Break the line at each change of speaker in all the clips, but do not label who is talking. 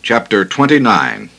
Chapter 29.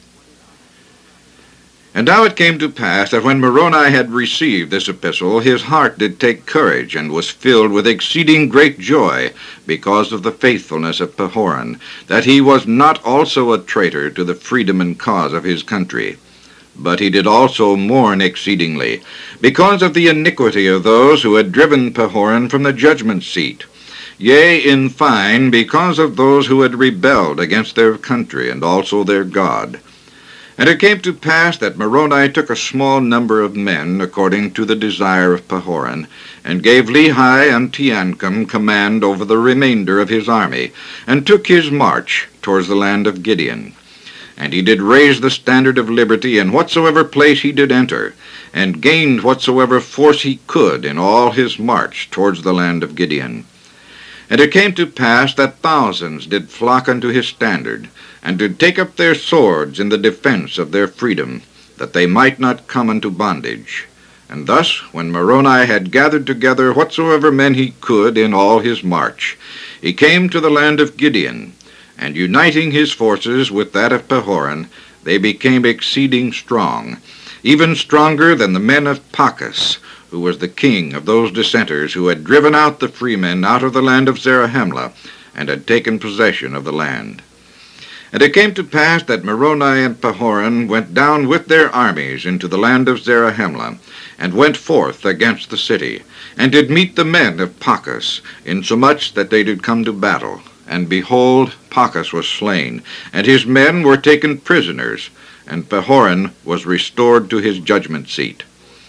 And now it came to pass that when Moroni had received this epistle, his heart did take courage, and was filled with exceeding great joy, because of the faithfulness of Pahoran, that he was not also a traitor to the freedom and cause of his country. But he did also mourn exceedingly, because of the iniquity of those who had driven Pahoran from the judgment seat. Yea, in fine, because of those who had rebelled against their country, and also their God. And it came to pass that Moroni took a small number of men, according to the desire of Pahoran, and gave Lehi and Teancum command over the remainder of his army, and took his march towards the land of Gideon. And he did raise the standard of liberty in whatsoever place he did enter, and gained whatsoever force he could in all his march towards the land of Gideon. And it came to pass that thousands did flock unto his standard, and did take up their swords in the defense of their freedom, that they might not come unto bondage. And thus, when Moroni had gathered together whatsoever men he could in all his march, he came to the land of Gideon, and uniting his forces with that of Pahoran, they became exceeding strong, even stronger than the men of Pachus, who was the king of those dissenters who had driven out the freemen out of the land of Zarahemla, and had taken possession of the land. And it came to pass that Moroni and Pahoran went down with their armies into the land of Zarahemla, and went forth against the city, and did meet the men of Pachus, insomuch that they did come to battle. And behold, Pachus was slain, and his men were taken prisoners, and Pahoran was restored to his judgment seat.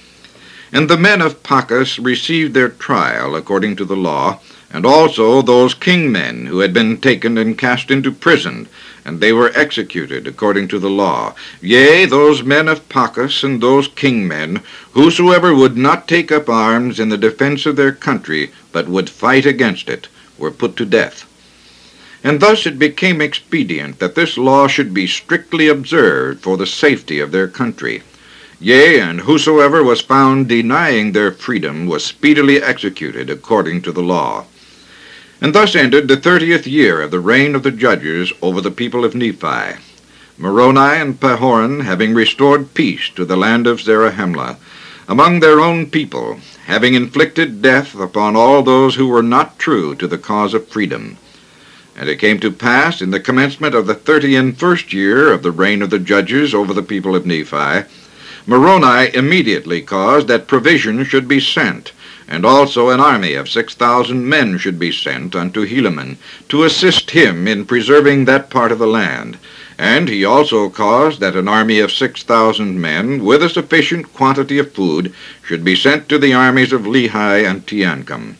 And the men of Pachus received their trial according to the law, and also those king-men who had been taken and cast into prison, and they were executed according to the law. Yea, those men of Pachus and those king-men, whosoever would not take up arms in the defense of their country, but would fight against it, were put to death. And thus it became expedient that this law should be strictly observed for the safety of their country. Yea, and whosoever was found denying their freedom was speedily executed according to the law. And thus ended the 30th year of the reign of the judges over the people of Nephi, Moroni and Pahoran having restored peace to the land of Zarahemla, among their own people, having inflicted death upon all those who were not true to the cause of freedom. And it came to pass in the commencement of the 31st year of the reign of the judges over the people of Nephi, Moroni immediately caused that provision should be sent, and also an army of 6,000 men should be sent unto Helaman, to assist him in preserving that part of the land. And he also caused that an army of 6,000 men, with a sufficient quantity of food, should be sent to the armies of Lehi and Teancum.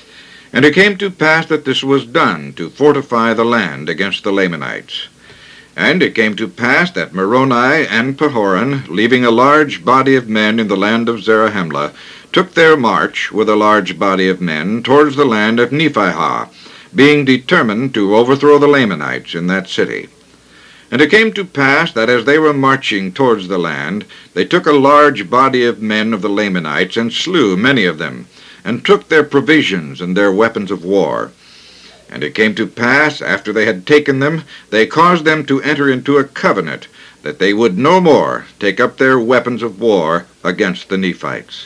And it came to pass that this was done to fortify the land against the Lamanites. And it came to pass that Moroni and Pahoran, leaving a large body of men in the land of Zarahemla, took their march with a large body of men towards the land of Nephihah, being determined to overthrow the Lamanites in that city. And it came to pass that as they were marching towards the land, they took a large body of men of the Lamanites, and slew many of them, and took their provisions and their weapons of war. And it came to pass, after they had taken them, they caused them to enter into a covenant, that they would no more take up their weapons of war against the Nephites.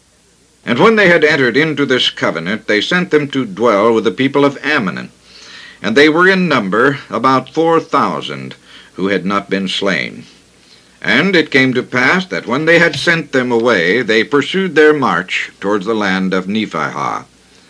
And when they had entered into this covenant, they sent them to dwell with the people of Ammon. And they were in number about 4,000, who had not been slain. And it came to pass that when they had sent them away, they pursued their march towards the land of Nephihah.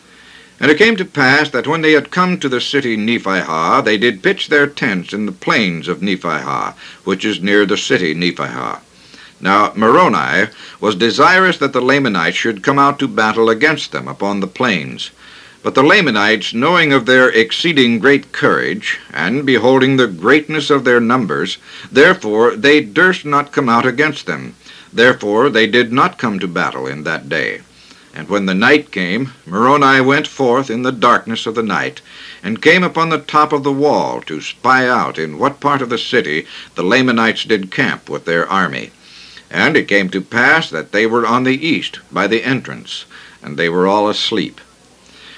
And it came to pass that when they had come to the city Nephihah, they did pitch their tents in the plains of Nephihah, which is near the city Nephihah. Now Moroni was desirous that the Lamanites should come out to battle against them upon the plains. But the Lamanites, knowing of their exceeding great courage, and beholding the greatness of their numbers, therefore they durst not come out against them. Therefore they did not come to battle in that day. And when the night came, Moroni went forth in the darkness of the night, and came upon the top of the wall to spy out in what part of the city the Lamanites did camp with their army. And it came to pass that they were on the east by the entrance, and they were all asleep.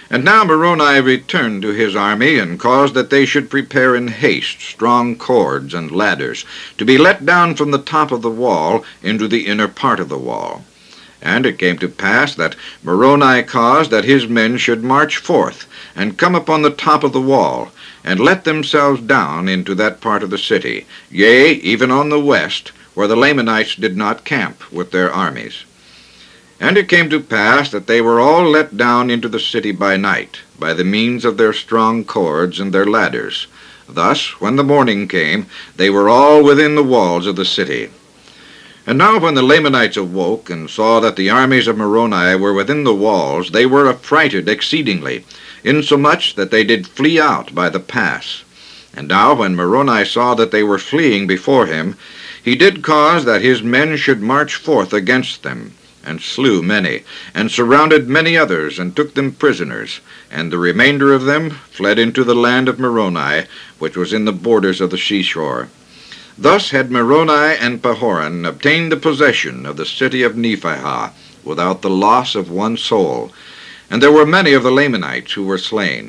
And now Moroni returned to his army, and caused that they should prepare in haste strong cords and ladders, to be let down from the top of the wall into the inner part of the wall. And it came to pass that Moroni caused that his men should march forth, and come upon the top of the wall, and let themselves down into that part of the city, yea, even on the west, where the Lamanites did not camp with their armies. And it came to pass that they were all let down into the city by night, by the means of their strong cords and their ladders. Thus, when the morning came, they were all within the walls of the city. And now when the Lamanites awoke, and saw that the armies of Moroni were within the walls, they were affrighted exceedingly, insomuch that they did flee out by the pass. And now when Moroni saw that they were fleeing before him, he did cause that his men should march forth against them, and slew many, and surrounded many others, and took them prisoners, and the remainder of them fled into the land of Moroni, which was in the borders of the seashore. Thus had Moroni and Pahoran obtained the possession of the city of Nephihah, without the loss of one soul, and there were many of the Lamanites who were slain.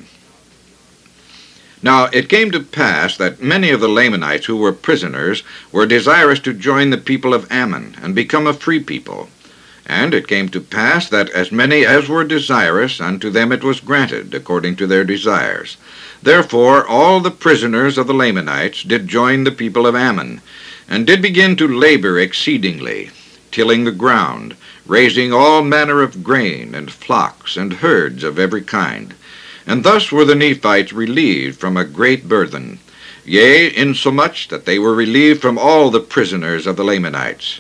Now it came to pass that many of the Lamanites who were prisoners were desirous to join the people of Ammon, and become a free people. And it came to pass that as many as were desirous, unto them it was granted, according to their desires. Therefore all the prisoners of the Lamanites did join the people of Ammon, and did begin to labor exceedingly, tilling the ground, raising all manner of grain, and flocks, and herds of every kind. And thus were the Nephites relieved from a great burthen, yea, insomuch that they were relieved from all the prisoners of the Lamanites.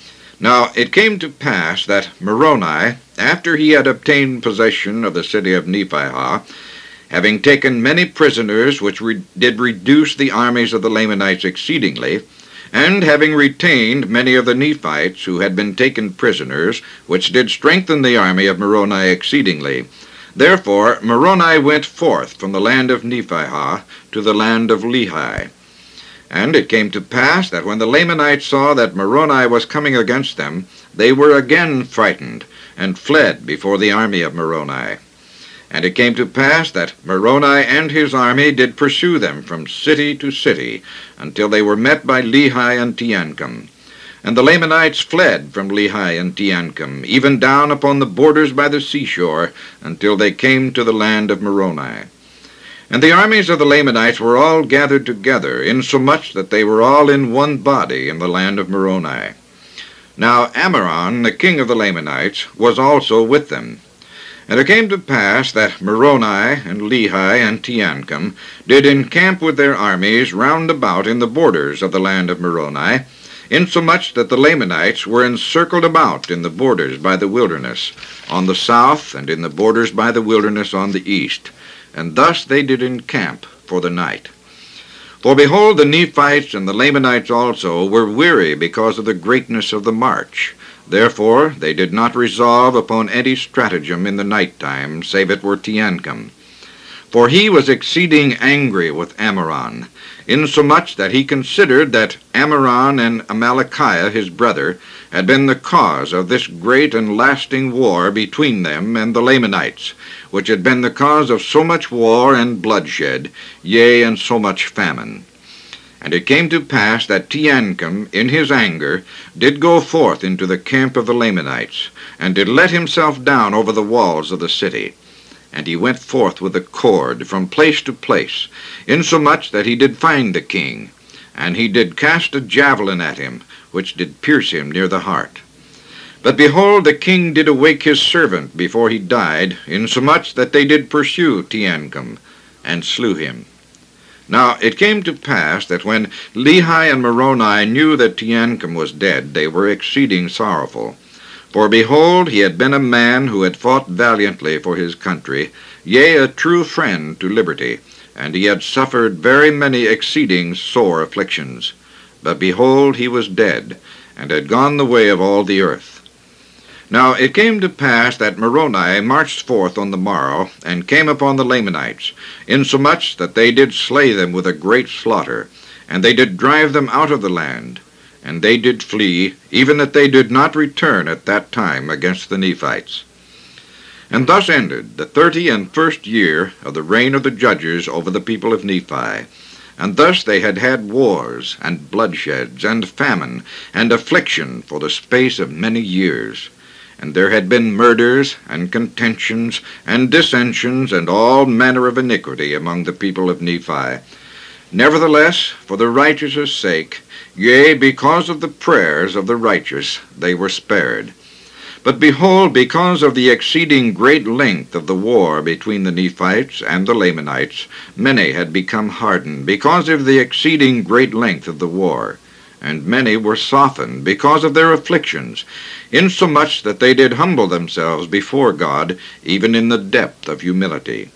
Now it came to pass that Moroni, after he had obtained possession of the city of Nephihah, having taken many prisoners, which did reduce the armies of the Lamanites exceedingly, and having retained many of the Nephites who had been taken prisoners, which did strengthen the army of Moroni exceedingly, therefore Moroni went forth from the land of Nephihah to the land of Lehi. And it came to pass that when the Lamanites saw that Moroni was coming against them, they were again frightened, and fled before the army of Moroni. And it came to pass that Moroni and his army did pursue them from city to city, until they were met by Lehi and Teancum. And the Lamanites fled from Lehi and Teancum, even down upon the borders by the seashore, until they came to the land of Moroni. And the armies of the Lamanites were all gathered together, insomuch that they were all in one body in the land of Moroni. Now Ammoron, the king of the Lamanites, was also with them. And it came to pass that Moroni and Lehi and Teancum did encamp with their armies round about in the borders of the land of Moroni, insomuch that the Lamanites were encircled about in the borders by the wilderness on the south, and in the borders by the wilderness on the east. And thus they did encamp for the night. For behold, the Nephites and the Lamanites also were weary because of the greatness of the march. Therefore they did not resolve upon any stratagem in the night time, save it were Teancum. For he was exceeding angry with Ammoron, insomuch that he considered that Ammoron and Amalickiah his brother had been the cause of this great and lasting war between them and the Lamanites, which had been the cause of so much war and bloodshed, yea, and so much famine. And it came to pass that Teancum, in his anger, did go forth into the camp of the Lamanites, and did let himself down over the walls of the city. And he went forth with a cord from place to place, insomuch that he did find the king, and he did cast a javelin at him, which did pierce him near the heart. But behold, the king did awake his servant before he died, insomuch that they did pursue Teancum, and slew him. Now it came to pass that when Lehi and Moroni knew that Teancum was dead, they were exceeding sorrowful. For behold, he had been a man who had fought valiantly for his country, yea, a true friend to liberty, and he had suffered very many exceeding sore afflictions. But behold, he was dead, and had gone the way of all the earth. Now it came to pass that Moroni marched forth on the morrow, and came upon the Lamanites, insomuch that they did slay them with a great slaughter, and they did drive them out of the land. And they did flee, even that they did not return at that time against the Nephites. And thus ended the 31st year of the reign of the judges over the people of Nephi. And thus they had had wars, and bloodsheds, and famine, and affliction for the space of many years. And there had been murders, and contentions, and dissensions, and all manner of iniquity among the people of Nephi. Nevertheless, for the righteous' sake, yea, because of the prayers of the righteous, they were spared. But behold, because of the exceeding great length of the war between the Nephites and the Lamanites, many had become hardened, because of the exceeding great length of the war. And many were softened because of their afflictions, insomuch that they did humble themselves before God, even in the depth of humility.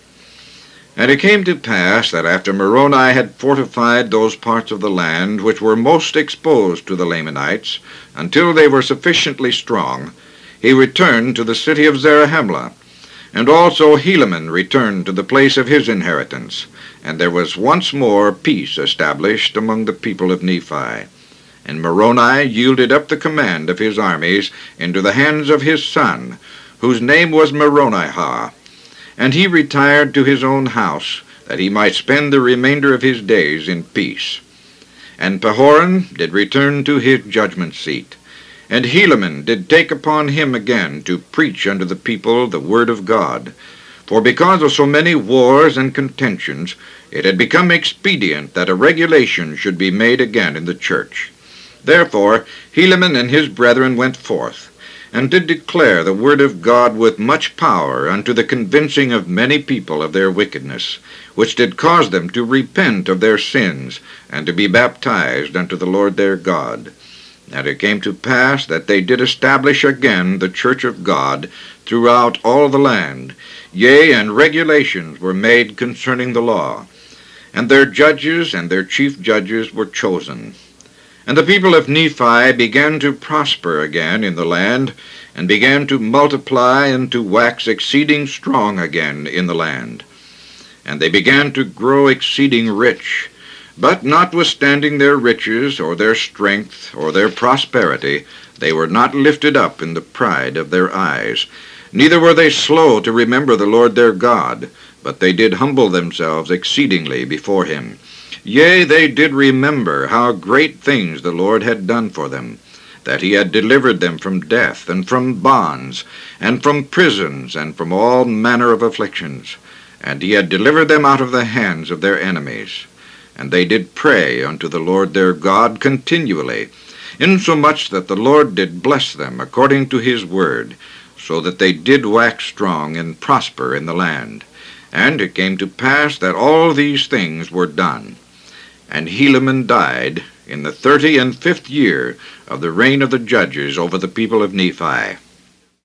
And it came to pass that after Moroni had fortified those parts of the land which were most exposed to the Lamanites, until they were sufficiently strong, he returned to the city of Zarahemla, and also Helaman returned to the place of his inheritance, and there was once more peace established among the people of Nephi. And Moroni yielded up the command of his armies into the hands of his son, whose name was Moronihah, and he retired to his own house, that he might spend the remainder of his days in peace. And Pahoran did return to his judgment seat. And Helaman did take upon him again to preach unto the people the word of God. For because of so many wars and contentions, it had become expedient that a regulation should be made again in the church. Therefore Helaman and his brethren went forth, and did declare the word of God with much power unto the convincing of many people of their wickedness, which did cause them to repent of their sins, and to be baptized unto the Lord their God. And it came to pass that they did establish again the church of God throughout all the land, yea, and regulations were made concerning the law. And their judges and their chief judges were chosen. And the people of Nephi began to prosper again in the land, and began to multiply and to wax exceeding strong again in the land. And they began to grow exceeding rich. But notwithstanding their riches, or their strength, or their prosperity, they were not lifted up in the pride of their eyes. Neither were they slow to remember the Lord their God, but they did humble themselves exceedingly before him. Yea, they did remember how great things the Lord had done for them, that he had delivered them from death, and from bonds, and from prisons, and from all manner of afflictions. And he had delivered them out of the hands of their enemies. And they did pray unto the Lord their God continually, insomuch that the Lord did bless them according to his word, so that they did wax strong and prosper in the land. And it came to pass that all these things were done. And Helaman died in the 35th year of the reign of the judges over the people of Nephi.